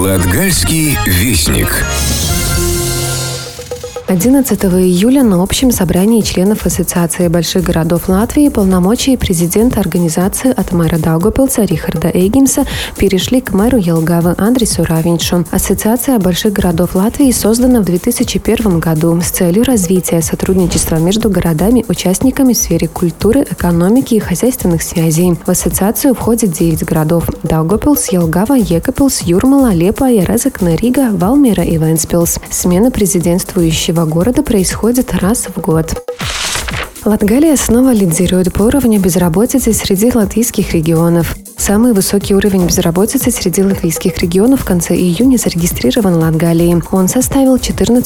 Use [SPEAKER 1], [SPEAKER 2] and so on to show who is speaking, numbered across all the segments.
[SPEAKER 1] Латгальский вестник.
[SPEAKER 2] 11 июля на общем собрании членов Ассоциации больших городов Латвии полномочия президента организации от мэра Даугавпилса Рихарда Эйгинса перешли к мэру Jelgavы Андрису Равиншу. Ассоциация больших городов Латвии создана в 2001 году с целью развития сотрудничества между городами-участниками в сфере культуры, экономики и хозяйственных связей. В ассоциацию входит 9 городов – Даугавпилс, Jelgava, Jēkabpils, Jūrmala, Liepāja, Разокне, Рига, Валмера и Вентспилс. Смена президентствующего города происходит раз в год. Латгалия снова лидирует по уровню безработицы среди латвийских регионов. Самый высокий уровень безработицы среди латвийских регионов в конце июня зарегистрирован в Латгалии. Он составил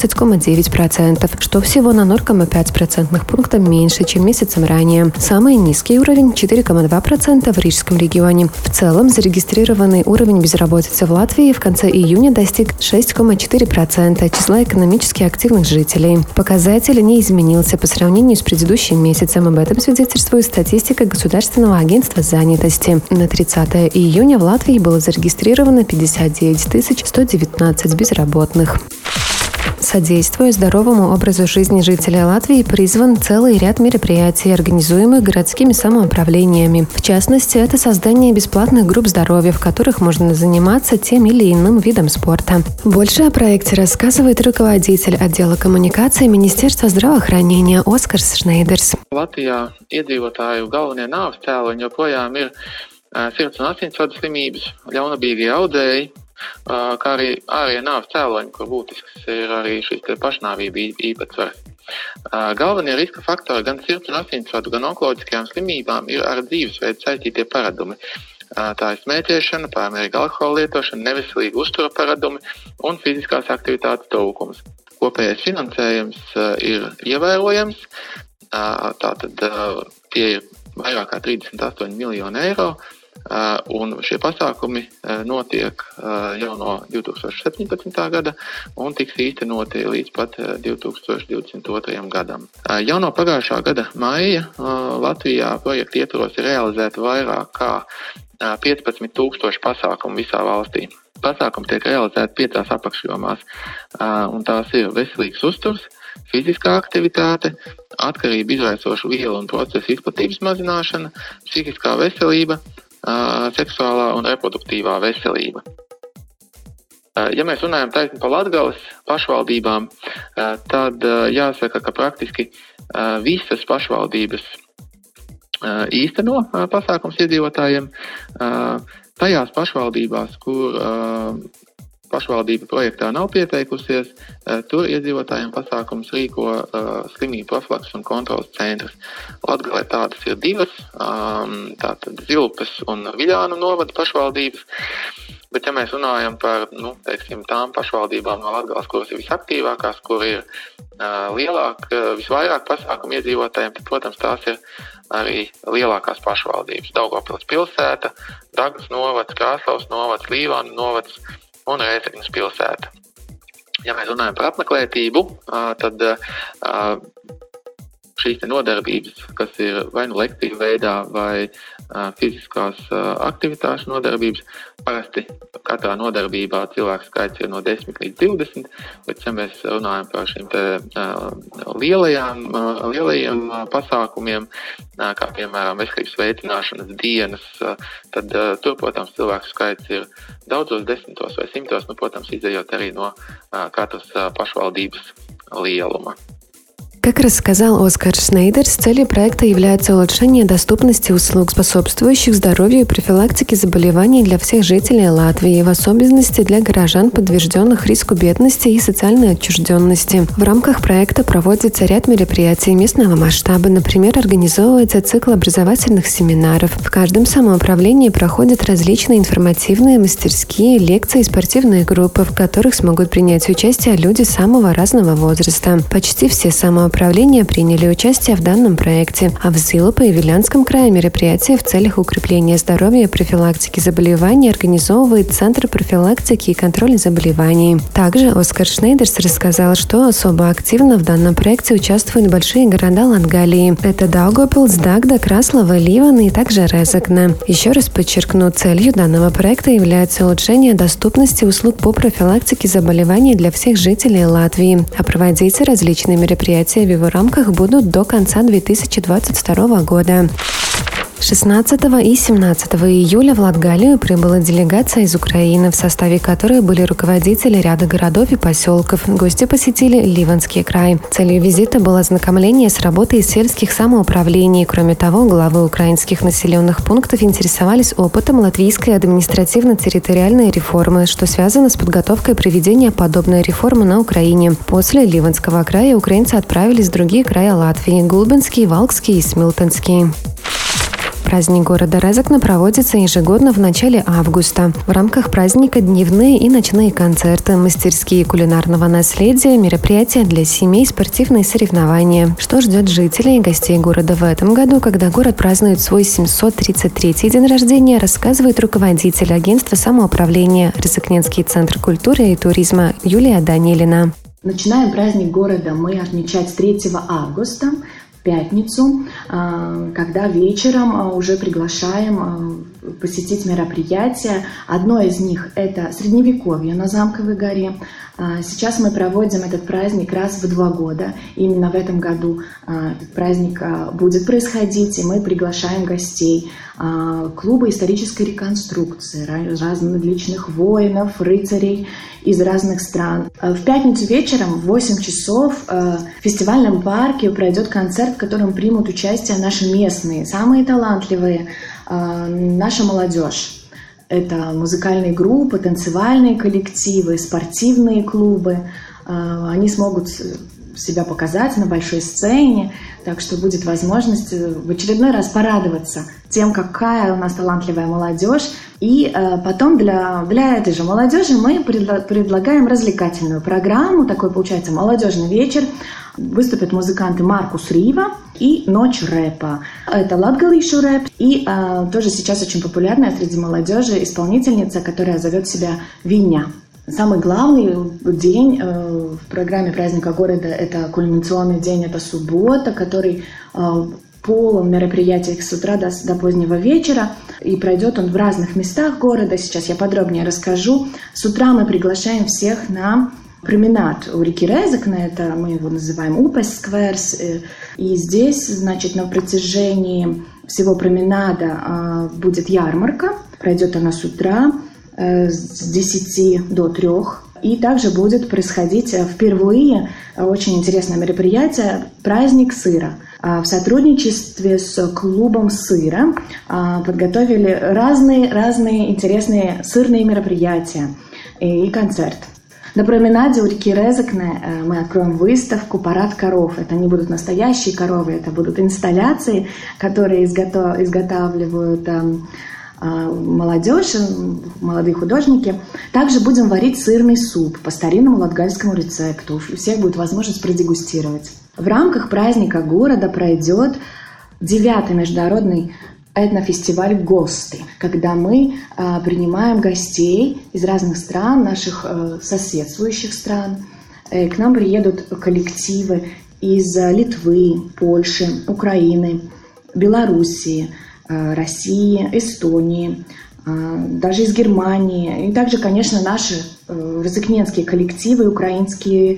[SPEAKER 2] 14,9%, что всего на 0,5% пункта меньше, чем месяцем ранее. Самый низкий уровень – 4,2% в Рижском регионе. В целом зарегистрированный уровень безработицы в Латвии в конце июня достиг 6,4% числа экономически активных жителей. Показатель не изменился по сравнению с предыдущим месяцем. Об этом свидетельствует статистика Государственного агентства занятости. На 30 июня в Латвии было зарегистрировано 59 119 безработных. Содействуя здоровому образу жизни жителей Латвии, призван целый ряд мероприятий, организуемых городскими самоуправлениями. В частности, это создание бесплатных групп здоровья, в которых можно заниматься тем или иным видом спорта. Больше о проекте рассказывает руководитель отдела коммуникации Министерства здравоохранения Оскарс Шнейдерс.
[SPEAKER 3] Latvijā iedzīvotāju galvenie nāves cēloņi joprojām ir sirds un asinsvadu slimības, ļaunabīgie audēji, kā arī ārējie nāves cēloņi, kur būtisks ir arī šīs pašnāvība īpatsvars. Galvenie riska faktori gan sirds un asinsvadu, gan onkoloģiskajām slimībām ir ar dzīvesveidu saistītie paradumi. Tā ir smēķēšana, pārmērīga alkohola lietošana, neveselīga uztura paradumi un fiziskās aktivitātes trūkums. Kopējais finansējums ir ievērojams, tātad tie ir vairāk kā 38 miljoni eiro, un šie pasākumi notiek jau no 2017. gada un tiks īstenoti līdz pat 2022. gadam. Jau no pagājušā gada maija Latvijā projekta ietvaros ir realizēta vairāk kā 15,000 pasākumu visā valstī. Pasākumi tiek realizēti 5 apakšjomās, un tās ir veselīgs uzturs, fiziskā aktivitāte, atkarību izraisošu vielu un procesu izplatības mazināšana, psihiskā veselība, seksuālā un reproduktīvā veselība. Ja mēs runājam taisni par Latgales pašvaldībām, tad jāsaka, ka praktiski visas pašvaldības īsteno pasākums iedzīvotājiem. Tajās pašvaldībās, kur pašvaldība projektā nav pieteikusies, tur iedzīvotājiem pasākums rīko slimību profilakses un kontrolas centrs. Latgalē tādas ir 2, tātad Zilpes un Viļānu novada pašvaldības, bet ja mēs runājam par, tām pašvaldībām no Latgales, kuras ir visaktīvākās, kur ir visvairāk pasākumu iedzīvotājiem, tad, protams, tās ir arī lielākās pašvaldības. Daugavpils pilsēta, Dagmas novads, Krāslavas novads, Līvānu novads un Rēzeknes pilsēta. Ja mēs runājam par apmeklētību, tad šīs nodarbības, kas ir vai nu lekciju veidā vai fiziskās aktivitāšu nodarbības, parasti katrā nodarbībā cilvēku skaits ir no 10 līdz 20, bet ja mēs runājam par šīm lielajiem pasākumiem, kā piemēram veselības veicināšanas dienas, tad tur, protams, cilvēku skaits ir daudzos desmitos vai simtos, protams, izējot arī no katras pašvaldības lieluma.
[SPEAKER 2] Как рассказал Оскар Шнейдерс, целью проекта является улучшение доступности услуг, способствующих здоровью и профилактике заболеваний для всех жителей Латвии, в особенности для горожан, подверженных риску бедности и социальной отчужденности. В рамках проекта проводится ряд мероприятий местного масштаба. Например, организовывается цикл образовательных семинаров. В каждом самоуправлении проходят различные информативные мастерские, лекции и спортивные группы, в которых смогут принять участие люди самого разного возраста. Почти все самоуправления самоуправления приняли участие в данном проекте, а в Зилупе и Вилянском крае мероприятия в целях укрепления здоровья и профилактики заболеваний организовывает Центр профилактики и контроля заболеваний. Также Оскар Шнейдерс рассказал, что особо активно в данном проекте участвуют большие города Латгалии. Это Даугавпилс, Дагда, Краслава, Ливан и также Резекне. Еще раз подчеркну, целью данного проекта является улучшение доступности услуг по профилактике заболеваний для всех жителей Латвии, а проводиться различные мероприятия в его рамках будут до конца 2022 года. 16 и 17 июля в Латгалию прибыла делегация из Украины, в составе которой были руководители ряда городов и поселков. Гости посетили Ливанский край. Целью визита было ознакомление с работой сельских самоуправлений. Кроме того, главы украинских населенных пунктов интересовались опытом латвийской административно-территориальной реформы, что связано с подготовкой проведения подобной реформы на Украине. После Ливанского края украинцы отправились в другие края Латвии – Гулбинский, Валкский и Смилтенский. Праздник города Резекне проводится ежегодно в начале августа. В рамках праздника дневные и ночные концерты, мастерские кулинарного наследия, мероприятия для семей, спортивные соревнования. Что ждет жителей и гостей города в этом году, когда город празднует свой 733-й день рождения, рассказывает руководитель агентства самоуправления Резекненский центр культуры и туризма Юлия Данилина.
[SPEAKER 4] Начинаем праздник города мы отмечать с 3 августа. Пятницу, когда вечером уже приглашаем посетить мероприятия. Одно из них – это Средневековье на Замковой горе. Сейчас мы проводим этот праздник раз в 2 года. Именно в этом году этот праздник будет происходить, и мы приглашаем гостей. Клубы исторической реконструкции, различных воинов, рыцарей из разных стран. В пятницу вечером в 8 часов в фестивальном парке пройдет концерт, в котором примут участие наши местные, самые талантливые, наша молодежь. Это музыкальные группы, танцевальные коллективы, спортивные клубы. Они смогут себя показать на большой сцене, так что будет возможность в очередной раз порадоваться тем, какая у нас талантливая молодежь. И потом для этой же молодежи мы предлагаем развлекательную программу, такой получается молодежный вечер. Выступят музыканты Маркус Рива и Ночь рэпа. Это латгалийский рэп и тоже сейчас очень популярная среди молодежи исполнительница, которая зовет себя Виня. Самый главный день в программе праздника города – это кульминационный день, это суббота, который полон мероприятий с утра до позднего вечера. И пройдет он в разных местах города. Сейчас я подробнее расскажу. С утра мы приглашаем всех на променад у реки Резекне, это мы его называем Упес скверс. И здесь, значит, на протяжении всего променада будет ярмарка. Пройдет она с утра с 10 до 3. И также будет происходить впервые очень интересное мероприятие «Праздник сыра». В сотрудничестве с клубом сыра подготовили разные интересные сырные мероприятия и концерт. На променаде у реки Резекне мы откроем выставку «Парад коров». Это не будут настоящие коровы, это будут инсталляции, которые изготавливают молодежь, молодые художники. Также будем варить сырный суп по старинному латгальскому рецепту. У всех будет возможность продегустировать. В рамках праздника города пройдет 9-й международный этнофестиваль «Гости», когда мы принимаем гостей из разных стран, наших соседствующих стран. К нам приедут коллективы из Литвы, Польши, Украины, Белоруссии, России, Эстонии, даже из Германии. И также, конечно, наши резекненские коллективы, украинские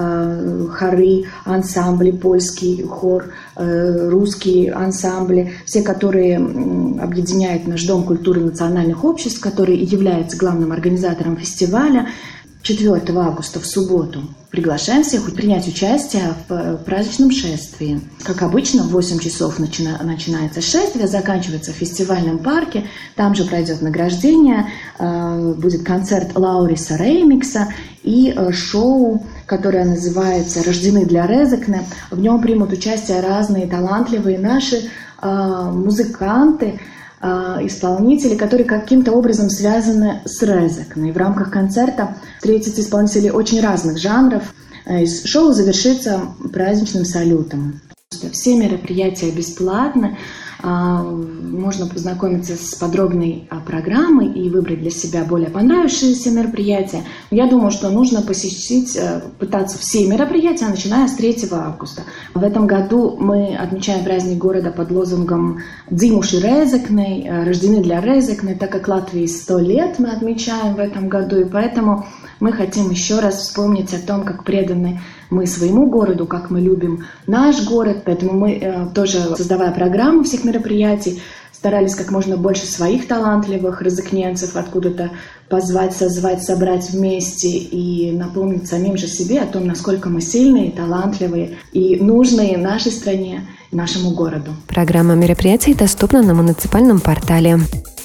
[SPEAKER 4] хоры, ансамбли, польский хор, русские ансамбли, все, которые объединяют наш Дом культуры национальных обществ, который является главным организатором фестиваля. 4 августа в субботу приглашаем всех принять участие в праздничном шествии. Как обычно, в 8 часов начинается шествие, заканчивается в фестивальном парке. Там же пройдет награждение, будет концерт Лауриса Реймикса и шоу, которое называется «Рождены для Резекне». В нем примут участие разные талантливые наши музыканты, исполнители, которые каким-то образом связаны с Резекне. В рамках концерта встретятся исполнители очень разных жанров. Шоу завершится праздничным салютом. Все мероприятия бесплатны. Можно познакомиться с подробной программой и выбрать для себя более понравившиеся мероприятия. Я думаю, что нужно пытаться все мероприятия, начиная с 3 августа. В этом году мы отмечаем праздник города под лозунгом «Дзимуши Резекней», «Рождены для Резекней», так как Латвии 100 лет мы отмечаем в этом году, и поэтому мы хотим еще раз вспомнить о том, как преданы мы своему городу, как мы любим наш город. Поэтому мы тоже, создавая программу всех мероприятий, старались как можно больше своих талантливых резекненцев откуда-то позвать, созвать, собрать вместе и напомнить самим же себе о том, насколько мы сильные, талантливые и нужные нашей стране, нашему городу.
[SPEAKER 2] Программа мероприятий доступна на муниципальном портале.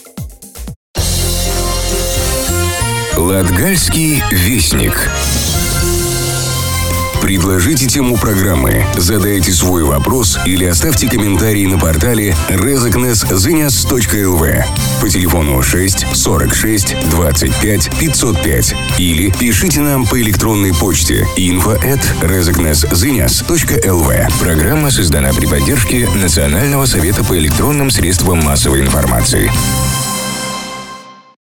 [SPEAKER 1] Латгальский вестник. Предложите тему программы, задайте свой вопрос или оставьте комментарий на портале rezeknes.lv по телефону 6 46 25 505 или пишите нам по электронной почте info@rezeknes.lv. Программа создана при поддержке Национального совета по электронным средствам массовой информации.